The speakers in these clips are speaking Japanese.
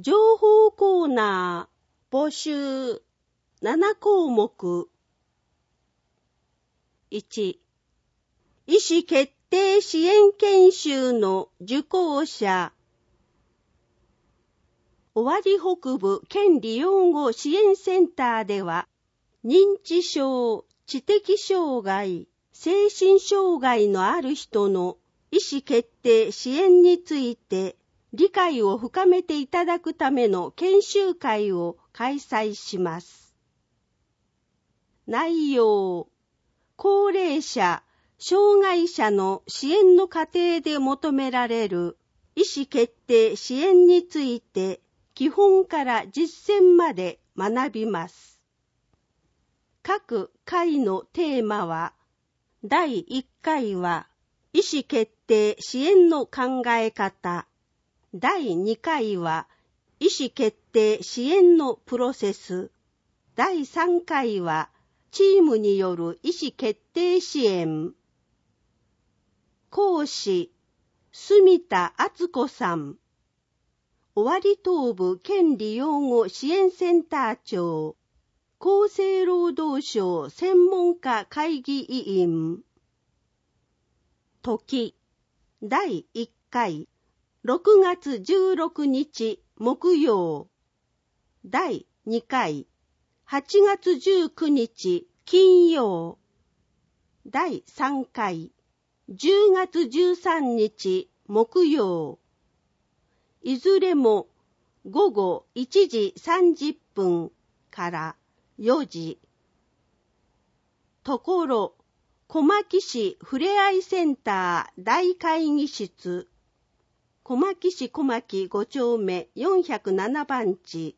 情報コーナー募集7項目。1、意思決定支援研修の受講者。尾張北部権利養護支援センターでは、認知症、知的障害、精神障害のある人の意思決定支援について理解を深めていただくための研修会を開催します。内容、高齢者、障害者の支援の過程で求められる意思決定支援について基本から実践まで学びます。各回のテーマは、第1回は意思決定支援の考え方、第2回は意思決定支援のプロセス、第3回はチームによる意思決定支援。講師、住田敦子さん。尾張東部権利養護支援センター長、厚生労働省専門家会議委員。時、第1回、6月16日木曜。第2回、8月19日金曜。第3回、10月13日木曜。いずれも午後1時30分から4時。ところ、小牧市ふれあいセンター大会議室。小牧市小牧5丁目407番地。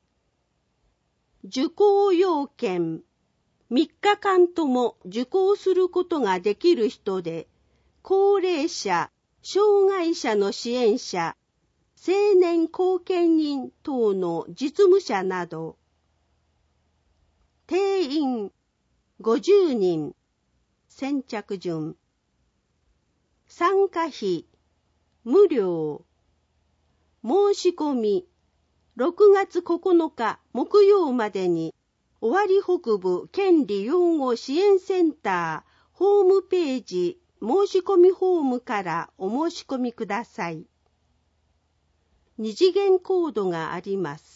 受講要件。3日間とも受講することができる人で、高齢者、障害者の支援者、青年後見人等の実務者など。定員50人。先着順。参加費無料。申し込み6月9日木曜までに尾張北部権利養護支援センターホームページ申し込みフォームからお申し込みください。二次元コードがあります。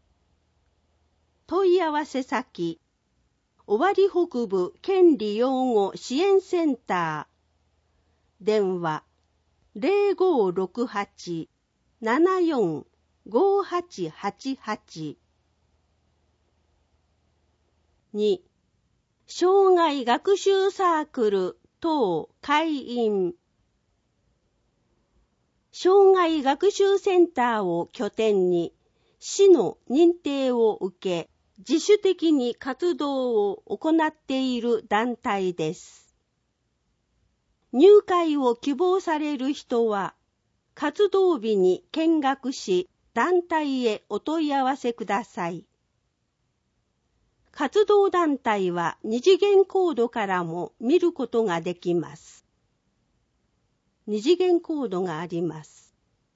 問い合わせ先、尾張北部権利養護支援センター、電話0568-745888。2、障害学習サークル等会員。障害学習センターを拠点に市の認定を受け、自主的に活動を行っている団体です。入会を希望される人は、活動日に見学し、団体へお問い合わせください。活動団体は二次元コードからも見ることができます。二次元コードがあります。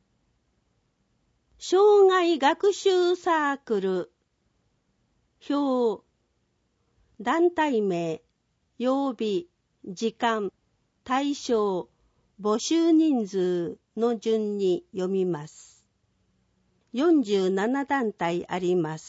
障害学習サークル表、団体名、曜日、時間、対象、募集人数の順に読みます。47団体あります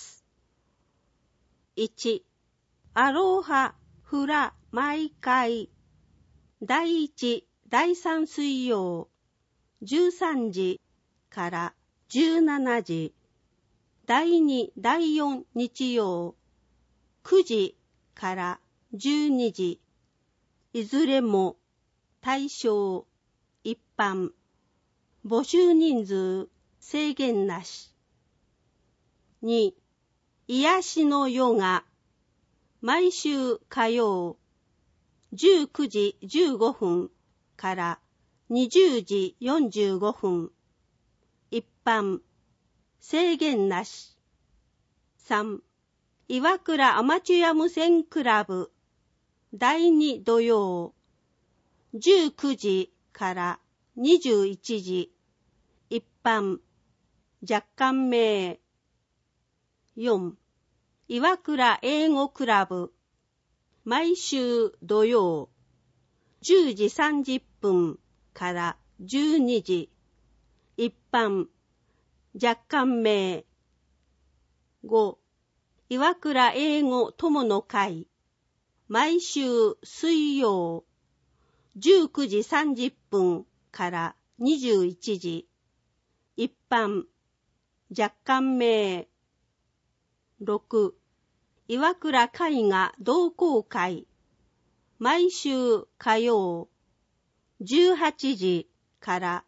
。1、アロハ、フラ、毎回。第1、第3水曜、13時から17時。第2、第4日曜、9時から12時。いずれも対象、一般。募集人数、制限なし。2、癒しのヨガ。毎週火曜、19時15分から20時45分。一般。制限なし。3、岩倉アマチュア無線クラブ。第2土曜、19時から21時。一般。 若干名。4. 岩倉英語クラブ。毎週土曜、10時30分から12時。一般、若干名。5. 岩倉英語友の会。毎週水曜、19時30分から21時。一般、若干名。6. 岩倉絵画同好会。毎週火曜、18時から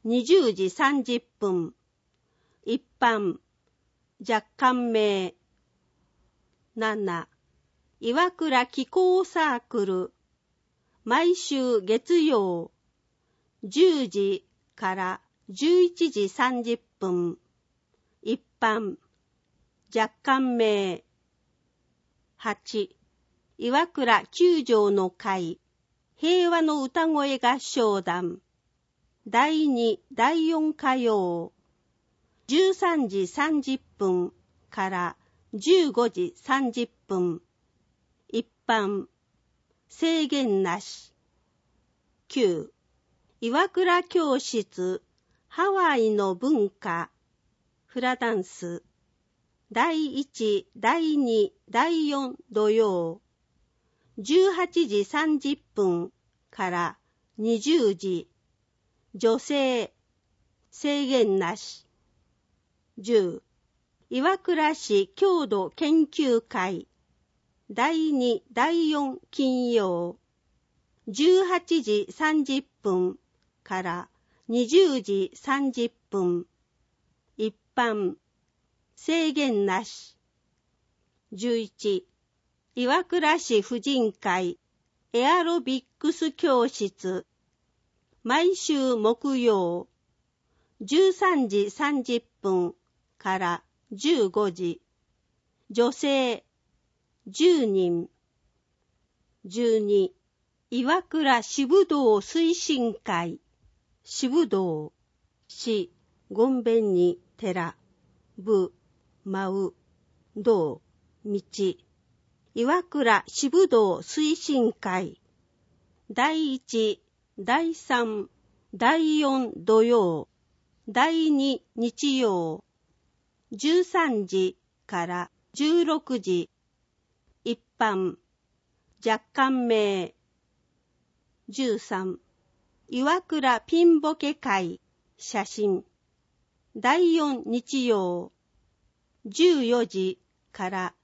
20時30分。一般、若干名。7. 岩倉気候サークル。毎週月曜、10時から11時30分。一般、若干名。8. 岩倉九条の会。平和の歌声合唱団。第2、第4火曜。13時30分から15時30分。一般、制限なし。9. 岩倉教室、ハワイの文化、フラダンス。第1、第2、第4土曜。18時30分から20時。女性、制限なし。10. 岩倉市郷土研究会。第2、第4金曜。18時30分から20時30分。一般、制限なし。11. 岩倉市婦人会エアロビックス教室。毎週木曜、13時30分から15時。女性、10人。12. 岩倉支部道推進会。支部道、市、ごんべんに寺、部、舞う、道、道。岩倉支部道推進会。第1、第3、第4土曜、第2日曜。13時から16時。一般、若干名。13. 岩倉ピンボケ会写真。第4日曜。14時から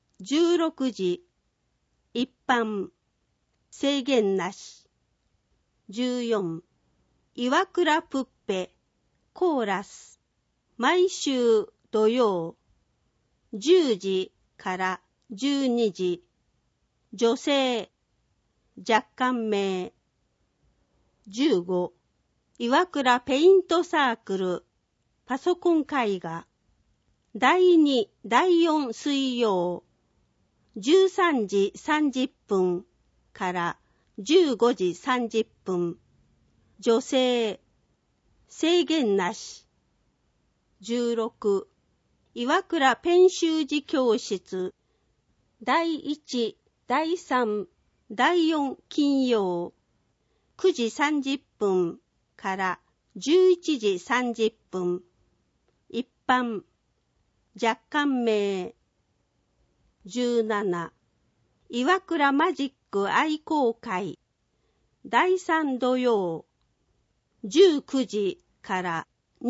16時。一般、制限なし。14. 岩倉プッペコーラス。毎週土曜。10時から12時。女性、若干名。15. 岩倉ペイントサークルパソコン絵画。第2、第4水曜。13時30分から15時30分。女性、制限なし。16. 岩倉ペン習字教室。第1、第3、第4金曜。9時30分から11時30分。一般、若干名。17. 岩倉マジック愛好会。第3土曜。19時から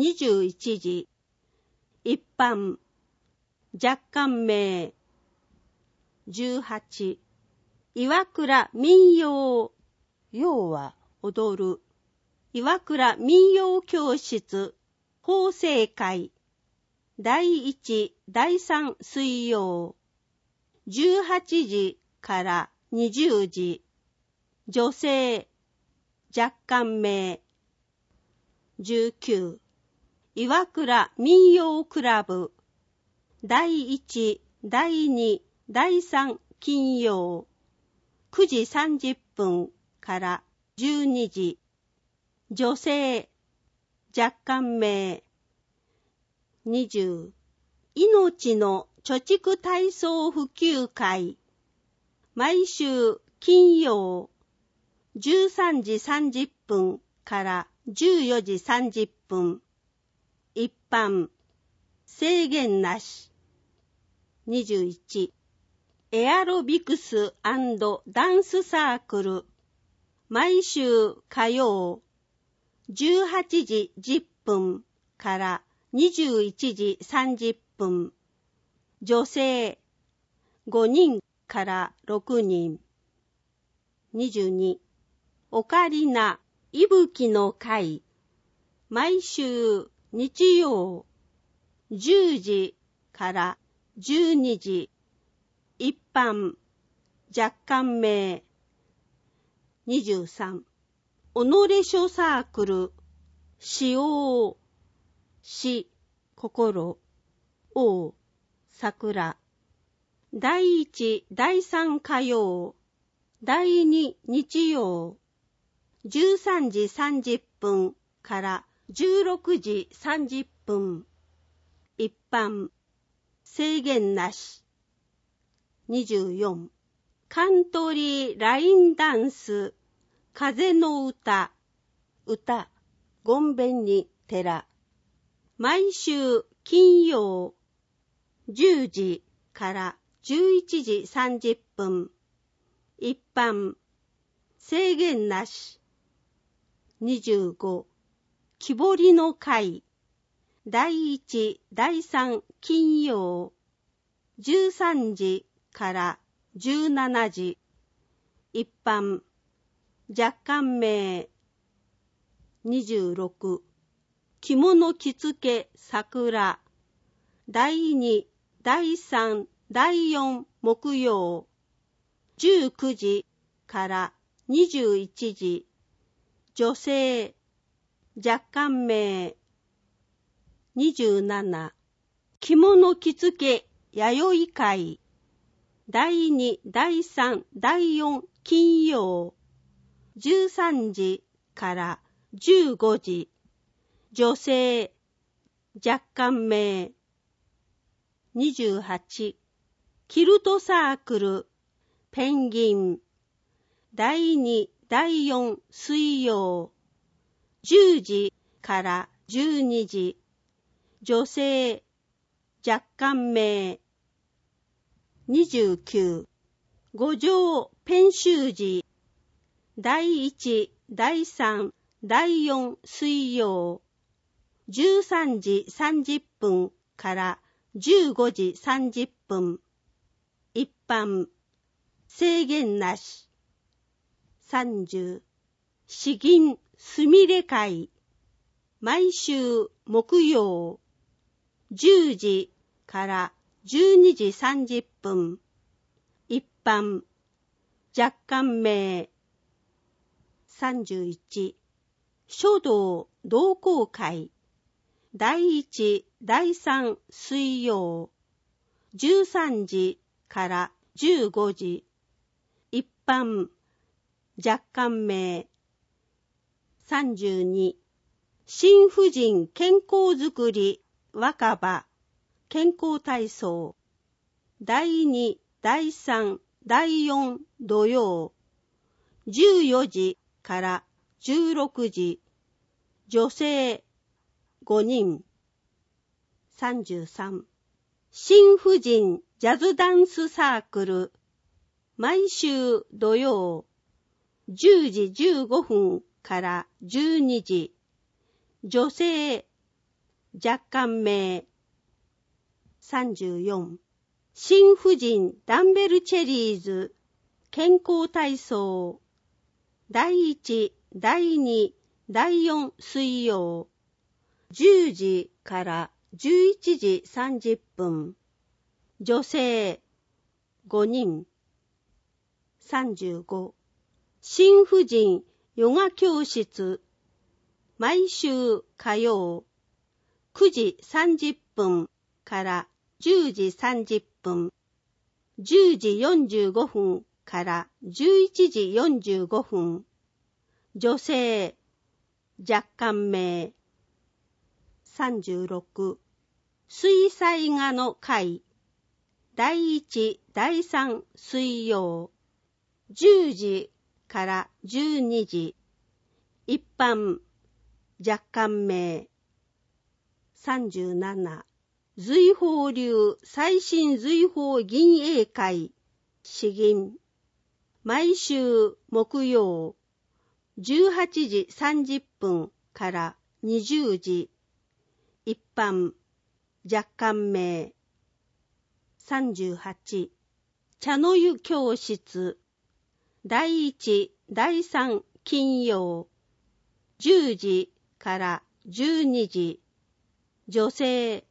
21時。一般、若干名。18. 岩倉民謡。要は踊る。岩倉民謡教室法制会。第1、第3水曜。18時から20時。女性、若干名。19. 岩倉民謡クラブ。第1、第2、第3金曜。9時30分から12時。女性、若干名。 20、命の貯蓄体操普及会。毎週金曜13時30分から14時30分。一般。制限なし。21、エアロビクス&ダンスサークル。毎週火曜18時10分から21時30分。女性5人から6人。22、オカリナいぶきの会。毎週日曜10時から12時。一般。若干名。23、己書サークル。しおう。し、心。おう、桜。第1、第3火曜。第2日曜。13時30分から16時30分。一般。制限なし。24、カントリーラインダンス。風の歌。歌。ごんべんに寺。毎週金曜10時から11時30分。一般。制限なし。25、木彫りの会。第1、第3金曜13時から17時。一般。若干名。26、着物着付け桜。第2、第3、第4木曜19時から21時。女性。若干名。27、着物着付け弥生会。第2、第3、第4金曜13時から15時。女性。若干名。28、キルトサークルペンギン。第2、第4水曜10時から12時。女性。若干名。29、五条ペン習字。第1、第3、第4水曜13時30分から15時30分。一般。制限なし。30、詩吟すみれ会。毎週木曜10時から12時30分。一般。若干名。31、書道同好会。第1、第3水曜13時から15時。一般。若干名。32、新婦人健康づくり若葉健康体操。第2、第3、第4土曜14時から16時。女性5人。33、新婦人ジャズダンスサークル。毎週土曜10時15分から12時。女性。若干名。34、新婦人ダンベルチェリーズ健康体操。第1、第2、第4水曜10時から11時30分。女性5人。35、新婦人ヨガ教室。毎週火曜9時30分から10時30分。10時45分から11時45分。女性。若干名。36、 水彩画の会、第1、第3水曜、10時から12時、一般、若干名。37、瑞宝流最新瑞宝銀英会、詩吟。毎週木曜、18時30分から20時、一般、若干名。38、茶の湯教室、第1、第3金曜、10時から12時、女性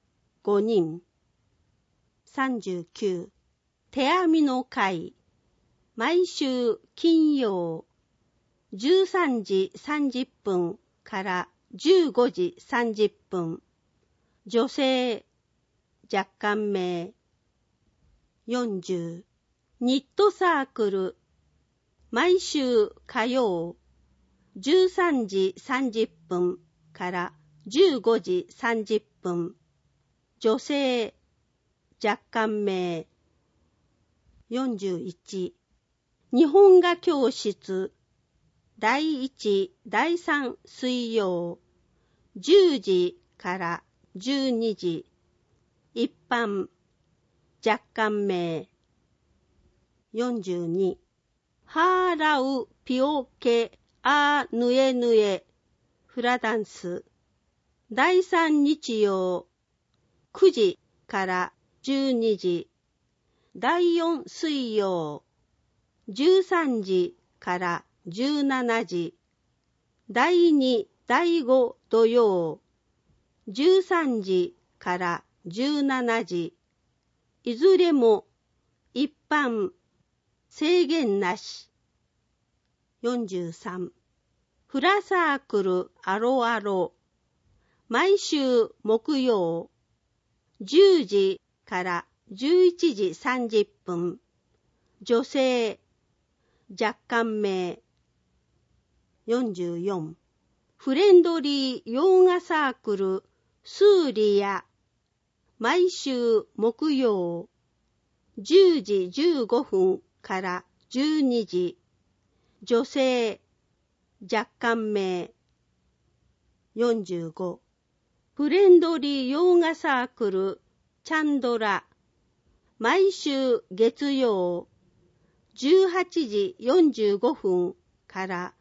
5人。39、手編みの会、毎週金曜、13時30分から15時30分、女性若干名。40、ニットサークル、毎週火曜、13時30分から15時30分、女性若干名。41、日本画教室、第1、第3水曜、10時から12時、一般、若干名。42、ハーラウピオケアヌエヌエフラダンス、第3日曜、9時から12時、第4水曜、13時から17時、第2、第5土曜、13時から17時、いずれも一般、制限なし。43、フラサークルアロアロ、毎週木曜、10時から11時30分、女性若干名。44、フレンドリーヨガサークルスーリア、毎週木曜、10時15分から12時、女性若干名。45、フレンドリーヨガサークルチャンドラ、毎週月曜、18時45分から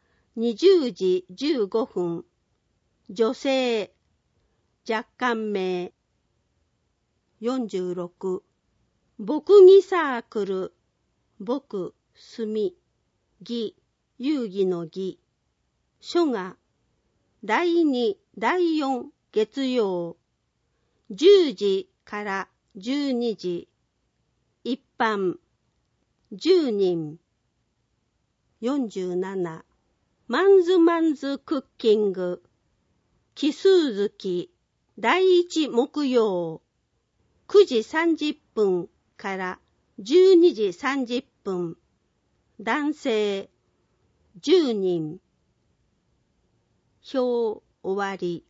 20時15分、女性若干名。46、牧技サークル、牧、墨、技、遊戯の技、書画、第2、第4月曜、10時から12時、一般、10人。47、マンズマンズクッキング、奇数月、第1木曜、9時30分から12時30分、男性10人。表終わり。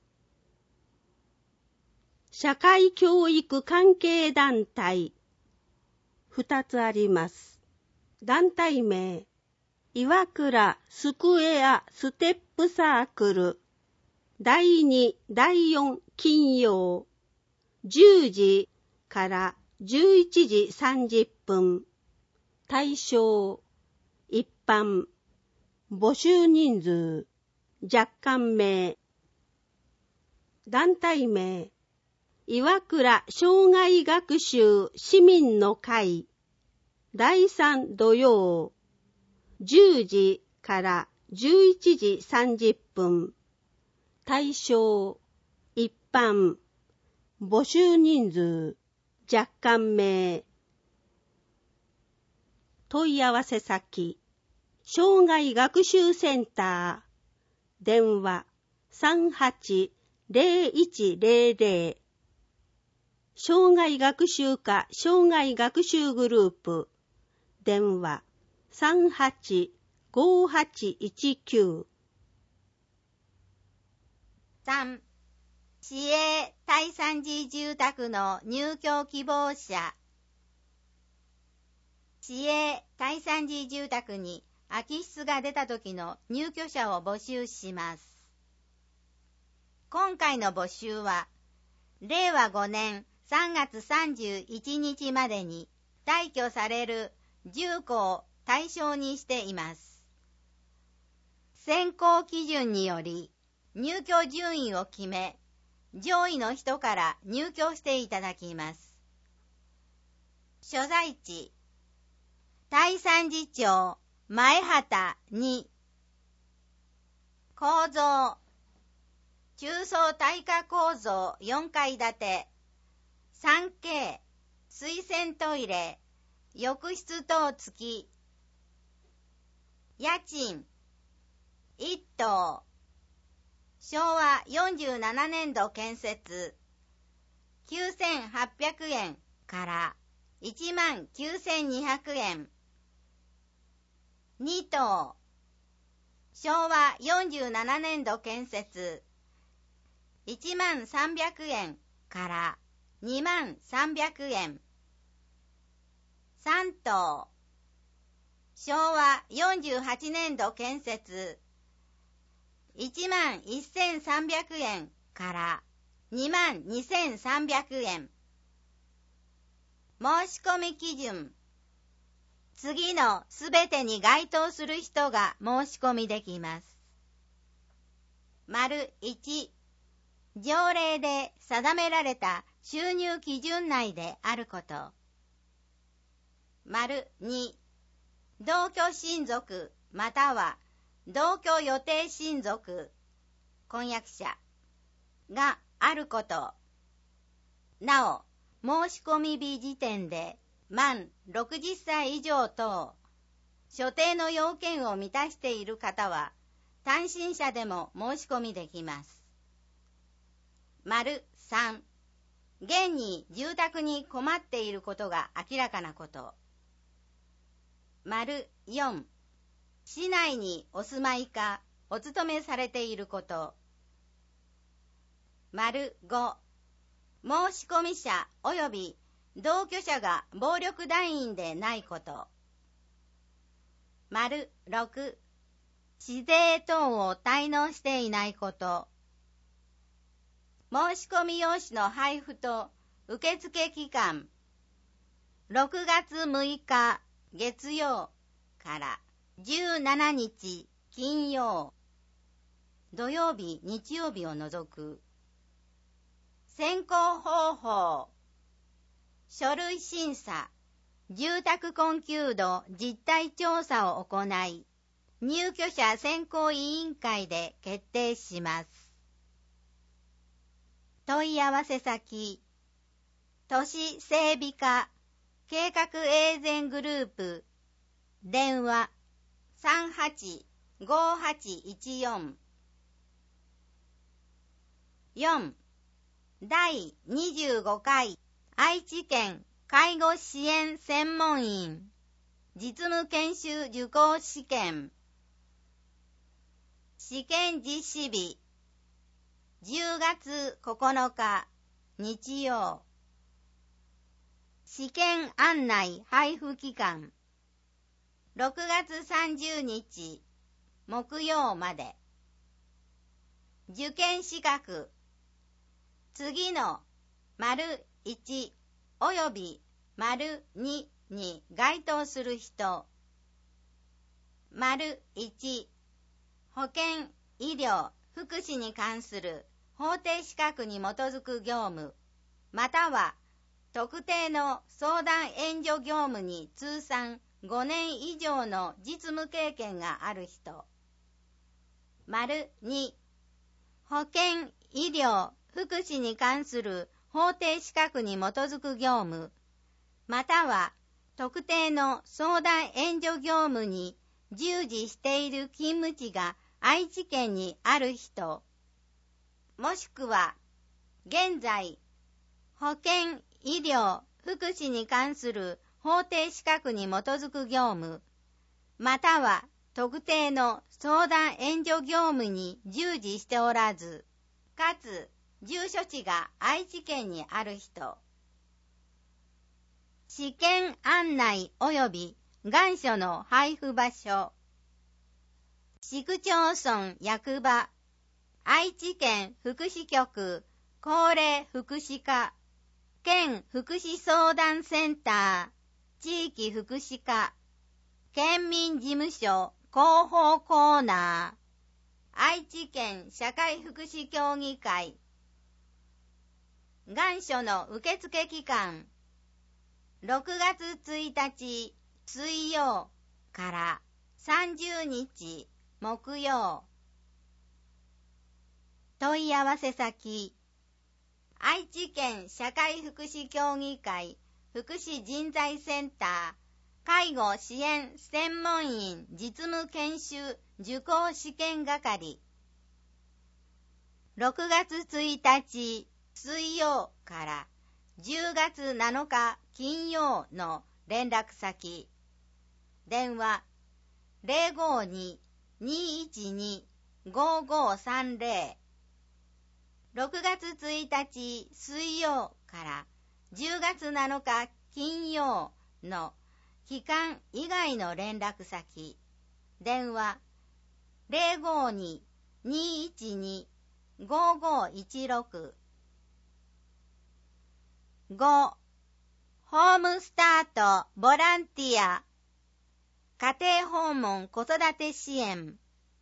社会教育関係団体2つあります。団体名、岩倉スクエアステップサークル、第2、第4金曜、10時から11時30分、対象、一般、募集人数、若干名。団体名、岩倉障害学習市民の会、第3土曜、10時から11時30分、対象、一般、募集人数、若干名。問い合わせ先、障害学習センター、電話38-0100、障害学習課障害学習グループ、電話38-5819。 3、 市営第三次住宅の入居希望者。市営第三次住宅に空き室が出た時の入居者を募集します。今回の募集は、令和5年3月31日までに退去される住戸を対象にしています。選考基準により入居順位を決め、上位の人から入居していただきます。所在地、第三次町前畑2。構造、中層耐火構造4階建て、3K、水洗トイレ、浴室等付き。家賃、1棟。昭和47年度建設、9800円から19200円。2棟。昭和47年度建設、10300円から20300円。3棟。昭和48年度建設、11300円から22300円。申し込み基準。次のすべてに該当する人が申し込みできます。丸1、条例で定められた収入基準内であること。丸2、同居親族または同居予定親族、婚約者があること。なお、申し込み日時点で満60歳以上等、所定の要件を満たしている方は、単身者でも申し込みできます。丸3、現に住宅に困っていることが明らかなこと。丸4、市内にお住まいかお勤めされていること。丸5、申込者及び同居者が暴力団員でないこと。丸6、市税等を滞納していないこと。申込用紙の配布と受付期間、6月6日月曜から17日金曜、土曜日日曜日を除く。選考方法、書類審査、住宅困窮度実態調査を行い、入居者選考委員会で決定します。問い合わせ先、都市整備課計画エーゼングループ、電話385814。4、第25回愛知県介護支援専門員実務研修受講試験。試験実施日、10月9日日曜。試験案内配布期間、6月30日木曜まで。受験資格、次の丸1および丸2に該当する人。丸1、保健、医療、福祉に関する法定資格に基づく業務、または特定の相談援助業務に通算5年以上の実務経験がある人。丸2、保健、医療、福祉に関する法定資格に基づく業務、または特定の相談援助業務に従事している勤務地が愛知県にある人、もしくは現在保健、医療、福祉に関する法定資格に基づく業務、または特定の相談援助業務に従事しておらず、かつ住所地が愛知県にある人。試験案内及び願書の配布場所。市区町村役場、愛知県福祉局高齢福祉課、県福祉相談センター、地域福祉課、県民事務所広報コーナー、愛知県社会福祉協議会。願書の受付期間、6月1日水曜から30日木曜。問い合わせ先、愛知県社会福祉協議会福祉人材センター介護支援専門員実務研修受講試験係。6月1日水曜から10月7日金曜の連絡先。電話 052-212-5530。6月1日水曜から10月7日金曜の期間以外の連絡先。電話 052-212-5516。5. ホームスタートボランティア家庭訪問子育て支援。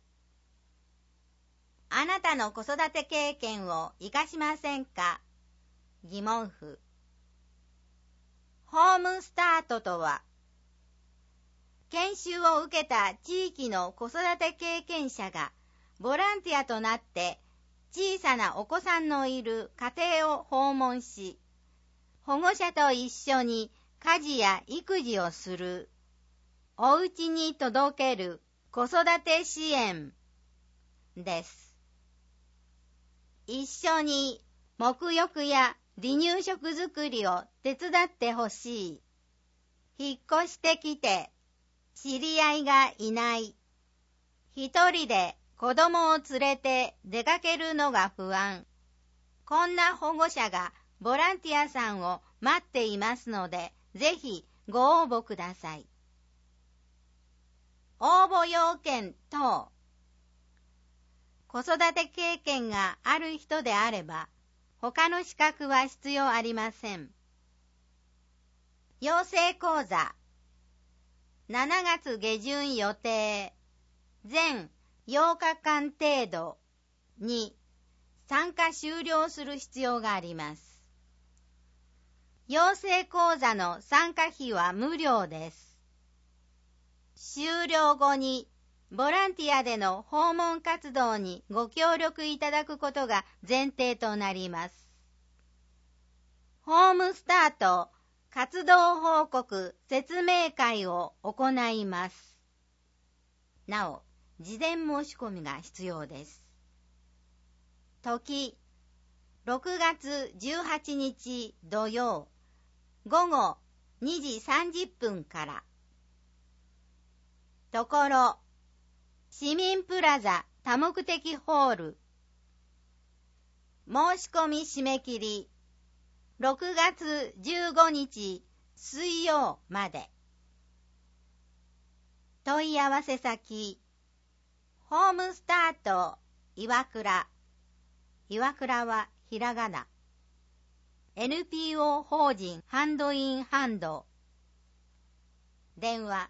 あなたの子育て経験を生かしませんか？疑問符。ホームスタートとは、研修を受けた地域の子育て経験者がボランティアとなって小さなお子さんのいる家庭を訪問し、保護者と一緒に家事や育児をする、お家に届ける子育て支援です。一緒に沐浴や離乳食作りを手伝ってほしい。引っ越してきて知り合いがいない。一人で子供を連れて出かけるのが不安。こんな保護者がボランティアさんを待っていますので、ぜひご応募ください。応募要件等。子育て経験がある人であれば、他の資格は必要ありません。養成講座。7月下旬予定。全8日間程度に参加終了する必要があります。養成講座の参加費は無料です。終了後にボランティアでの訪問活動にご協力いただくことが前提となります。ホームスタート活動報告説明会を行います。なお、事前申し込みが必要です。時、6月18日土曜、午後2時30分から。ところ、市民プラザ多目的ホール。申し込み締め切り、6月15日水曜まで。問い合わせ先、ホームスタート岩倉。岩倉はひらがな。NPO 法人ハンドインハンド。電話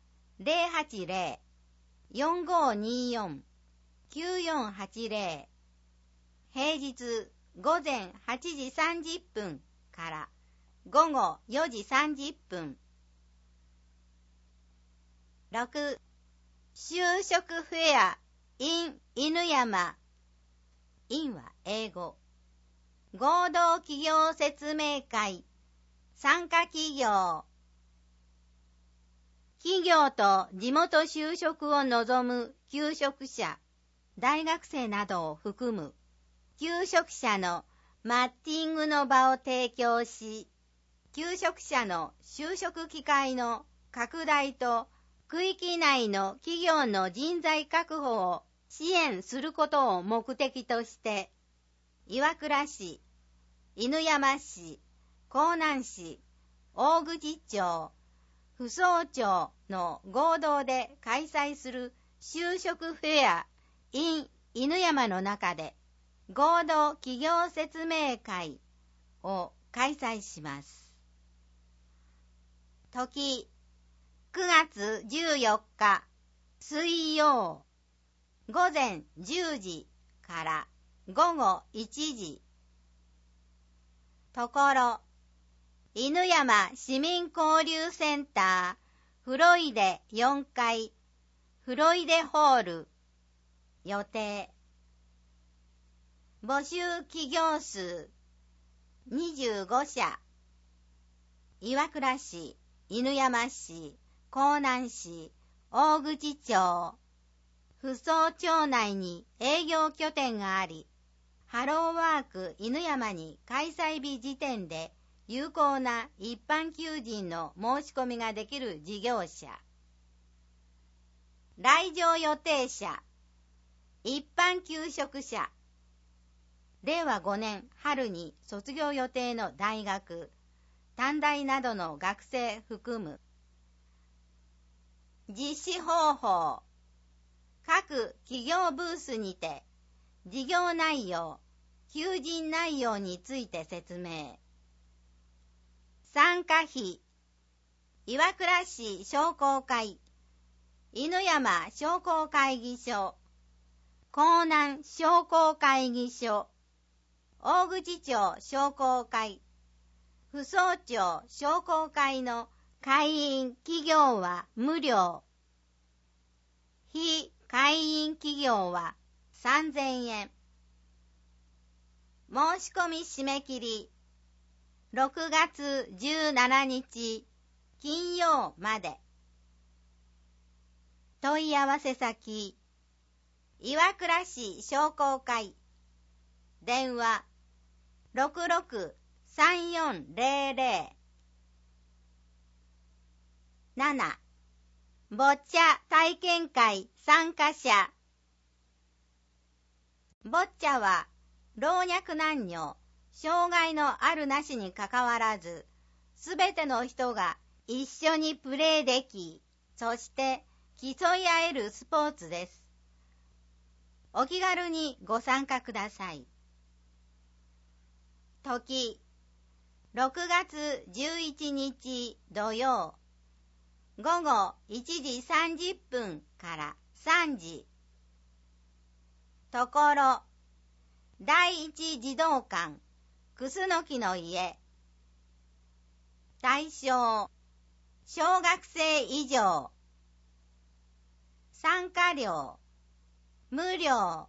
080-4524-9480。平日午前8時30分から午後4時30分。6. 就職フェア in 犬山。in は英語。合同企業説明会。参加企業。企業と地元就職を望む求職者、大学生などを含む求職者のマッチングの場を提供し、求職者の就職機会の拡大と区域内の企業の人材確保を支援することを目的として、 岩倉市、犬山市、江南市、大口町、扶桑町の合同で開催する就職フェア in 犬山の中で合同企業説明会を開催します。時、9月14日水曜午前10時から午後1時。ところ、犬山市民交流センターフロイデ4階フロイデホール予定。募集企業数25社。岩倉市、犬山市、江南市、大口町、扶桑町内に営業拠点があり、ハローワーク犬山に開催日時点で有効な一般求人の申し込みができる事業者。来場予定者、一般求職者、令和5年春に卒業予定の大学、短大などの学生含む。実施方法、各企業ブースにて事業内容、求人内容について説明。参加費、岩倉市商工会、犬山商工会議所、江南商工会議所、大口町商工会、扶桑町商工会の会員企業は無料。非会員企業は3000円。申し込み締め切り6月17日金曜まで。問い合わせ先、岩倉市商工会、電話 663400。 7. ボッチャ体験会参加者。ボッチャは老若男女、障害のあるなしにかかわらず、すべての人が一緒にプレーでき、そして競い合えるスポーツです。お気軽にご参加ください。時、6月11日土曜、午後1時30分から3時。ところ、第一児童館、楠木の家。対象、小学生以上。参加料、無料。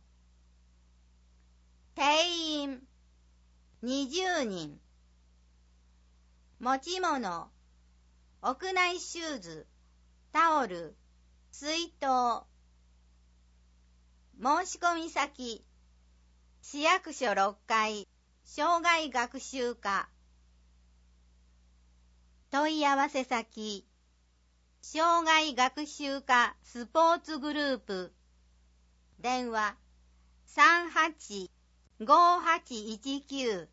定員、20人。持ち物、屋内シューズ、タオル、水筒。申し込み先、市役所6階、障害学習課。問い合わせ先、障害学習課スポーツグループ。電話 385819